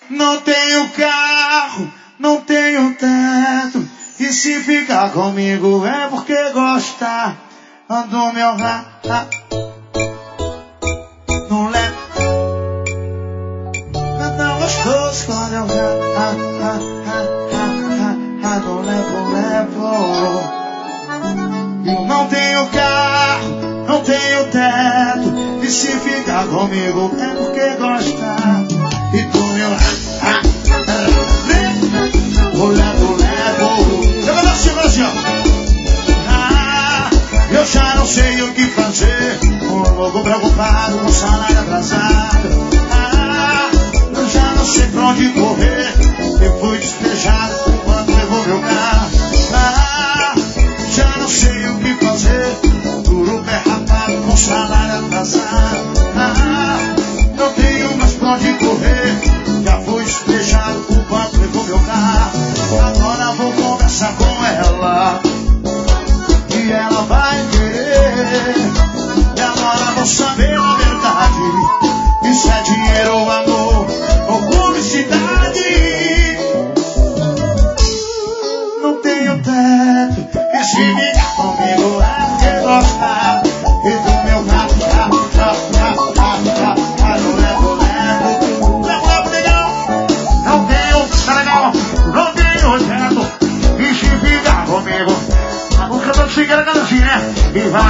Não tenho carro, não tenho teto. E se ficar comigo é porque gosta do meu não leva. É tão gostoso quando eu não levo. Eu não tenho carro, não tenho teto. E se ficar comigo é porque gosta. E do meu levo. Chega assim, ó. Eu já não sei o que fazer. Um louco preocupado com salário atrasado. Eu já não sei pra onde correr. Eu fui despejado quando levou meu carro. Já não sei o que fazer. Duro pé rapado com salário atrasado. Não tenho mais pra onde correr. Já fui despejado quando levou meu carro. Agora vou conversar com ela. E ela vai querer. E agora vou saber a verdade. Isso é dinheiro ou amor ou publicidade. Não tenho teto. E se ligar comigo é porque gosta. E do meu levo, legal. Não tenho, tá legal. Não tenho teto. E se ligar comigo o cantor Figueira Garantia, né? E vai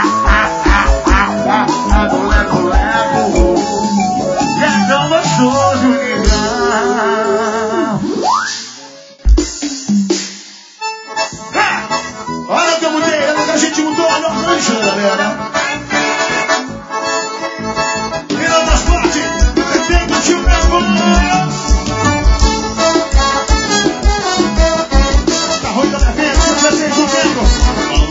levo. E é tão gostoso ligar. Olha o que eu mudei, olha o que a gente mudou. Olha o anjo, galera. E na transporte, tem que te levar. Tá ruim da minha frente, não vai ser do tempo.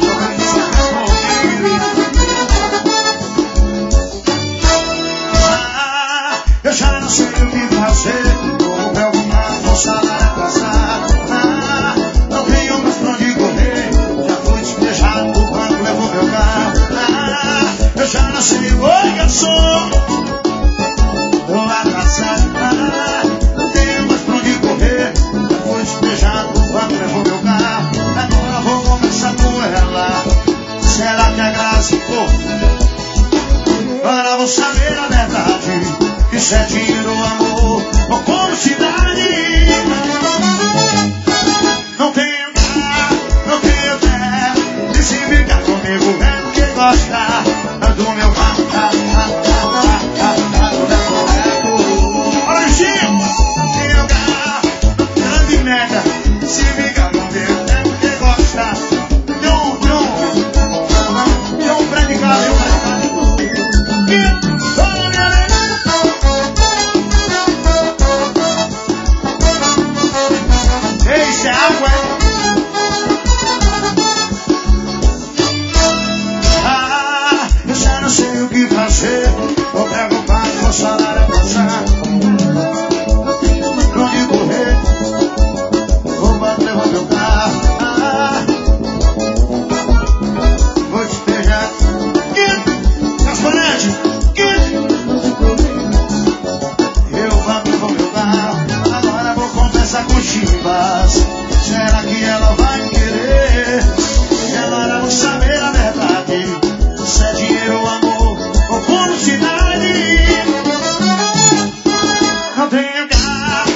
Eu já não sei o que fazer. Vou preocupar com salário atrasado. Não tenho mais pra onde correr. Já fui despejado, o banco levou meu carro. Eu já não sei, oi garçom. Tô atrasado. Não tenho mais pra onde correr. Já fui despejado, o banco levou meu carro. Agora vou conversar com ela. Será que é graça? Agora vou saber a verdade. Isso é dinheiro, amor ou publicidade. Não tenho carro, não tenho teto. E se ficar comigo é porque gosta do meu carro. Olha o Chico, não tenho carro, grande merda. Se ficar comigo é porque gosta. Tem um predicado, isso é água, eu já não sei o que fazer. Vou preocupado com o salário atrasado. Pra onde correr? Vou levar meu carro. Vou despejar. Transparente. Eu vou levar meu carro. Agora vou conversar com Chivas. Será que ela vai querer? E agora vou saber a verdade. Se é dinheiro, amor ou publicidade. Não tenho carro,